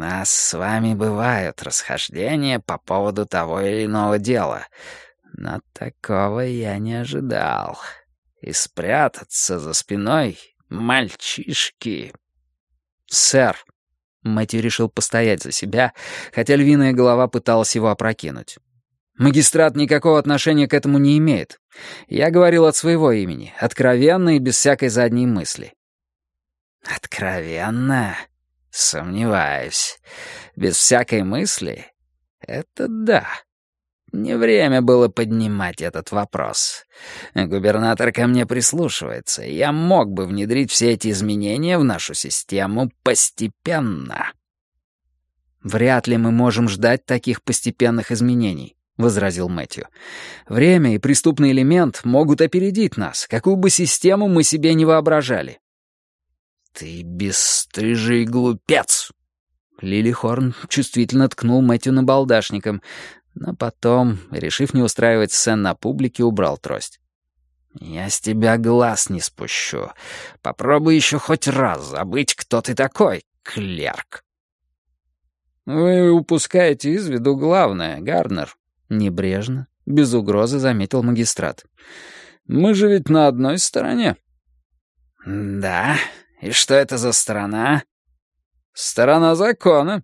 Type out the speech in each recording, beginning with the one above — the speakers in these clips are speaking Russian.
нас с вами бывают расхождения по поводу того или иного дела, но такого я не ожидал. И спрятаться за спиной мальчишки... «Сэр!» Мэтью решил постоять за себя, хотя львиная голова пыталась его опрокинуть. «Магистрат никакого отношения к этому не имеет. Я говорил от своего имени, откровенно и без всякой задней мысли». «Откровенно? Сомневаюсь. Без всякой мысли? Это да. Не время было поднимать этот вопрос. Губернатор ко мне прислушивается, и я мог бы внедрить все эти изменения в нашу систему постепенно». «Вряд ли мы можем ждать таких постепенных изменений», — возразил Мэтью. «Время и преступный элемент могут опередить нас, какую бы систему мы себе не воображали». «Ты бесстыжий глупец!» Лилихорн чувствительно ткнул Мэтью набалдашником, но потом, решив не устраивать сцен на публике, убрал трость. «Я с тебя глаз не спущу. Попробуй еще хоть раз забыть, кто ты такой, клерк». «Вы упускаете из виду главное, Гарнер», — небрежно, без угрозы заметил магистрат. «Мы же ведь на одной стороне». «Да? И что это за сторона?» «Сторона закона».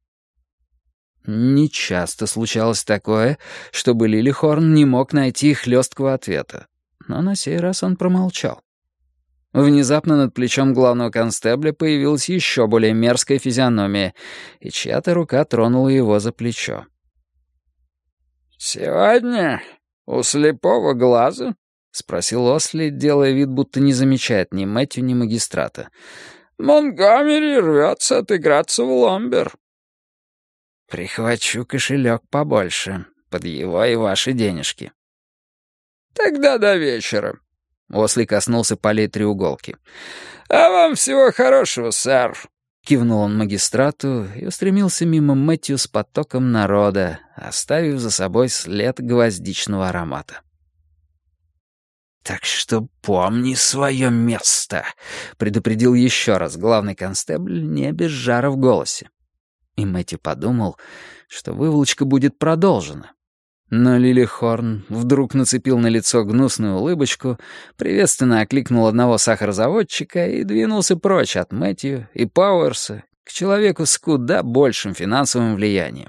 Нечасто случалось такое, чтобы Лилихорн не мог найти хлесткого ответа, но на сей раз он промолчал. Внезапно над плечом главного констебля появилась еще более мерзкая физиономия, и чья-то рука тронула его за плечо. «Сегодня у слепого глаза?» — спросил Осли, делая вид, будто не замечает ни Мэтью, ни магистрата. «Монтгомери рвется отыграться в ломбер». «Прихвачу кошелек побольше, под его и ваши денежки». «Тогда до вечера». Осли коснулся полей треуголки. «А вам всего хорошего, сэр!» Кивнул он магистрату и устремился мимо Мэтью с потоком народа, оставив за собой след гвоздичного аромата. «Так что помни свое место», — предупредил еще раз главный констебль, не без жара в голосе. И Мэтью подумал, что выволочка будет продолжена. Но Лилихорн вдруг нацепил на лицо гнусную улыбочку, приветственно окликнул одного сахарозаводчика и двинулся прочь от Мэтью и Пауэрса к человеку с куда большим финансовым влиянием.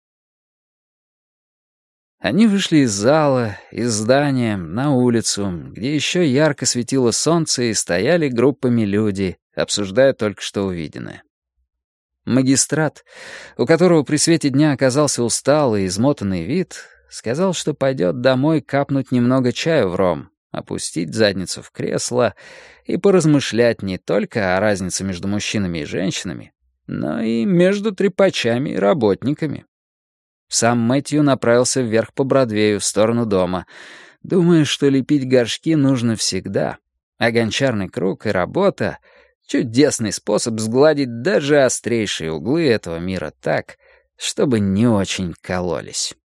Они вышли из зала, из здания, на улицу, где еще ярко светило солнце, и стояли группами люди, обсуждая только что увиденное. Магистрат, у которого при свете дня оказался усталый и измотанный вид, сказал, что пойдет домой капнуть немного чаю в ром, опустить задницу в кресло и поразмышлять не только о разнице между мужчинами и женщинами, но и между трепачами и работниками. Сам Мэтью направился вверх по Бродвею в сторону дома, думая, что лепить горшки нужно всегда, а гончарный круг и работа — чудесный способ сгладить даже острейшие углы этого мира так, чтобы не очень кололись.